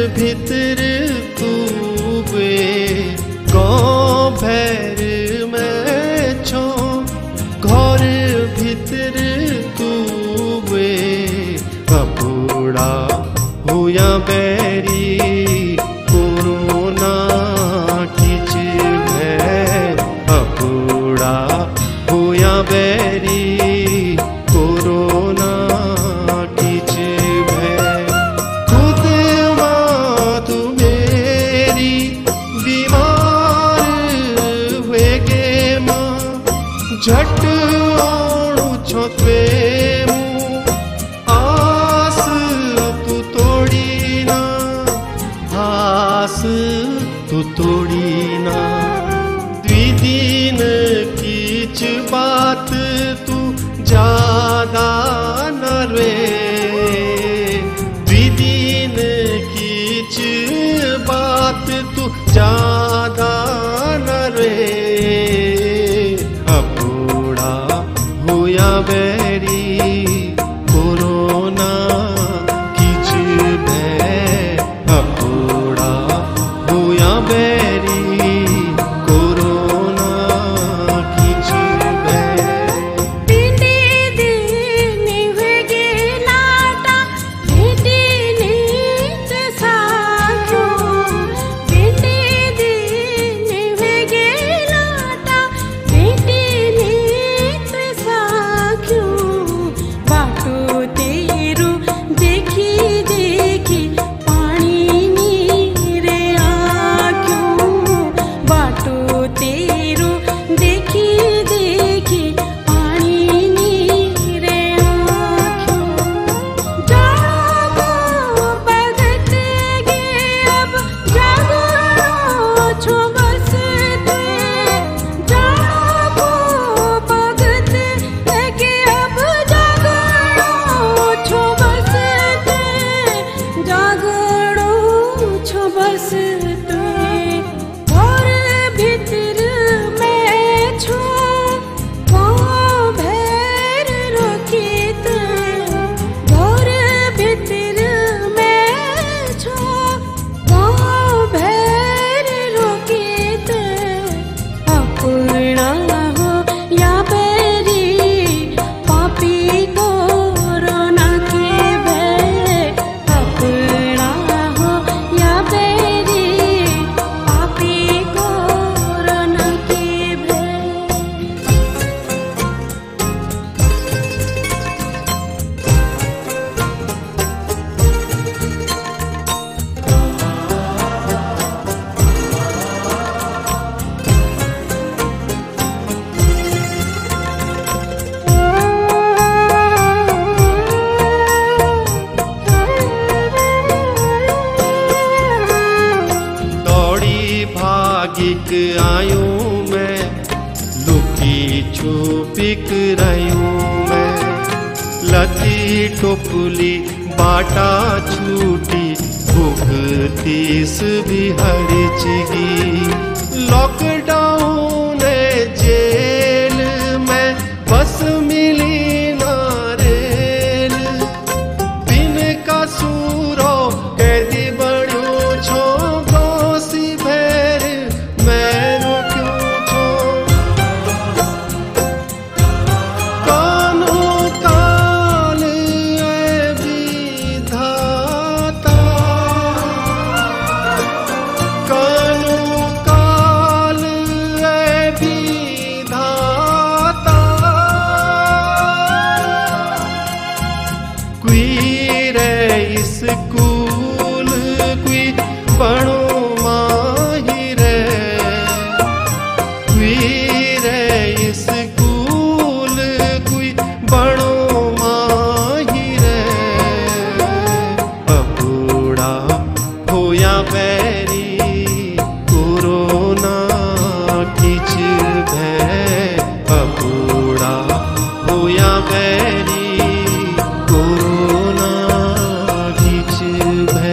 भीतर तू बे गाँव भैर में छो घर भीतर तू बे कपूड़ा हुआ बैरी कोरोना किच है कपूड़ा हुआ बैरी कोरोना किच है खुद माँ तू मेरी बीमार हुए गे माँ झट आणु छो त्वे आस तू तोड़ी ना आस तू तोड़ी ना द्विदीन कीच बात तू ज्यादा न रे द्विदीन कीच बात तू ज्यादा न रे अपूड़ा हुआ बैरी कोरोना कीच भै अपूड़ा हुआ बैरी कोरोना कीच भै पिंडी दिन हुएगे लाटा भेटी नीच साक्यो पिंडी दिन हुएगे लाटा भेटी नीच साक्यो बाटो तेरू देखी देखी पानी नीरे आक्यो बाटो तेरू देखी देखी पानी नीरे आक्यो जागो भगत गे अब जागो छो बस ते जागो भगत गे अब जागो छो बस ते जागो छो बस ते घर भीतर में छो गाँव भैर रोकित घर भीतर में छो गाँव भैर रोकित अपना हो या बैरी पापी कोरोना के भय अपना हो या बैरी पापी कोरोना के भय दौड़ी भागिक आयूं मैं लुकी छुपिक रयूं मैं लती टोपली बाटा छूटी भूख तीस भी हर चिगी लॉकडाउन जेल में बस मिली ना रेल बिन का सूरो कैदी बड़ो छो गौसी भैर मैं क्यों छो कानू काल ए विधाता कानू काल ए विधाता कोई रे स्कूल कोई बड़ो माही रे कोई रे स्कूल कोई बड़ो माही रे अपूड़ा होया बैरी कोरोना किच भै अपूड़ा होया बैरी कोरोना किच भै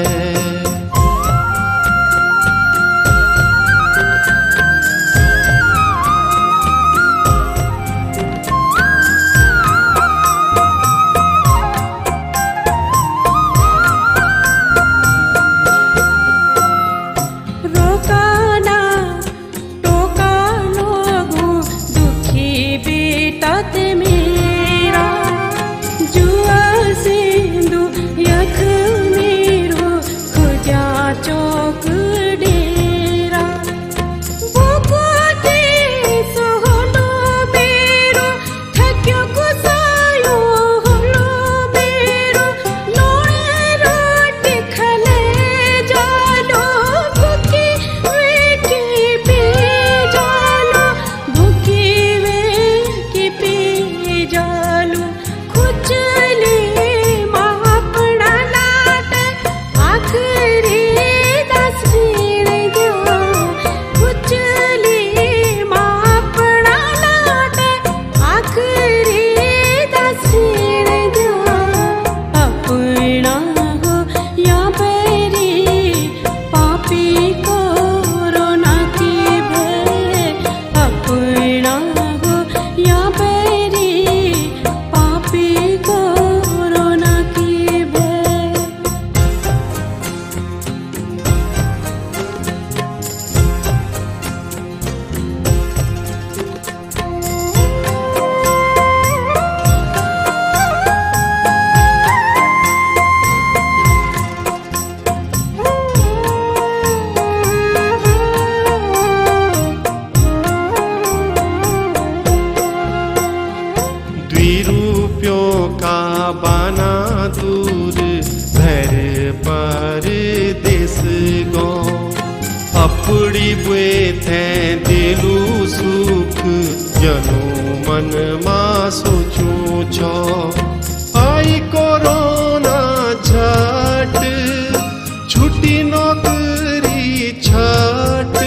अपड़ी बुए थे दिलू सुख जनु मन मा सोचूं छो आई कोरोना झट छुट्टी नौकरी छट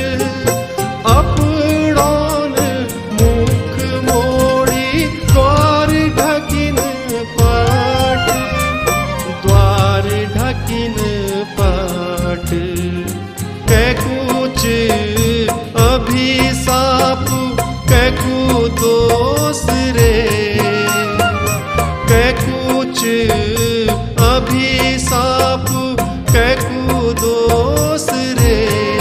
अपड़ोन मुख मोड़ी द्वार ढकिन पाट द्वार ढकिन पाट कुछ अभिशाप कैकु दोष रे कुछ अभिशाप कैकु दोष रे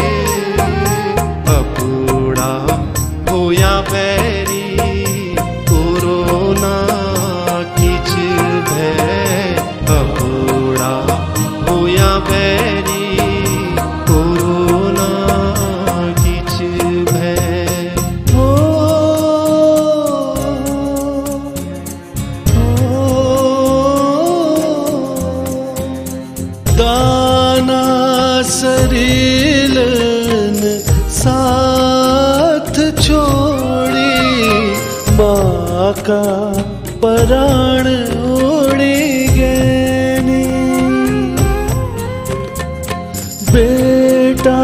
अपड़ा होया बैरी कोरोना किछ भय अपड़ा होया बैरी दाना सरीलन साथ छोड़ी माँ का प्राण उड़ी गए बेटा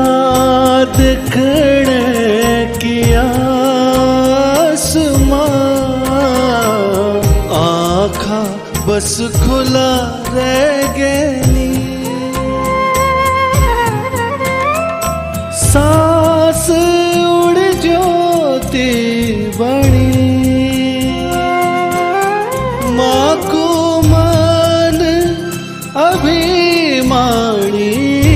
दिखने की आस माँ आँखा बस खुला रह गए सांस उड़ ज्योति बनी माँ को मन अभिमानी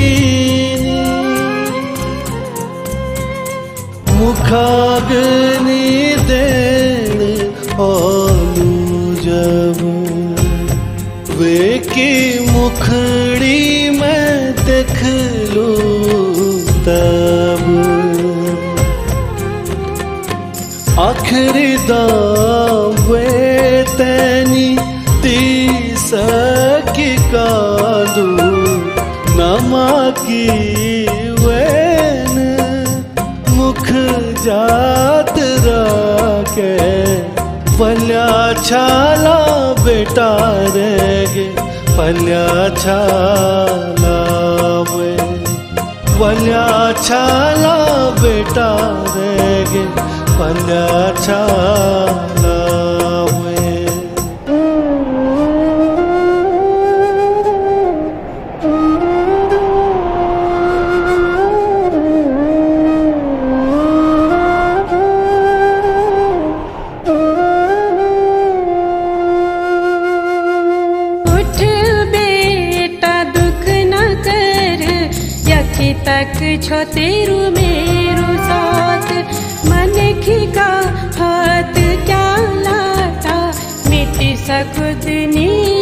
मुखाग्नि देन आलू जब वे की मुखड़ी में देख लूं तब आखिरी दाम वे तैनी तीस की कादू नमा की वैन मुख जात राके पल्या छाला बेटा रेगे पल्या छाला वे पल्या छाला बेटा रेगे पल्या छाला वे तक छो तेरू मेरू साथ मन खिका हाथ क्या लाता मिट सकुद नी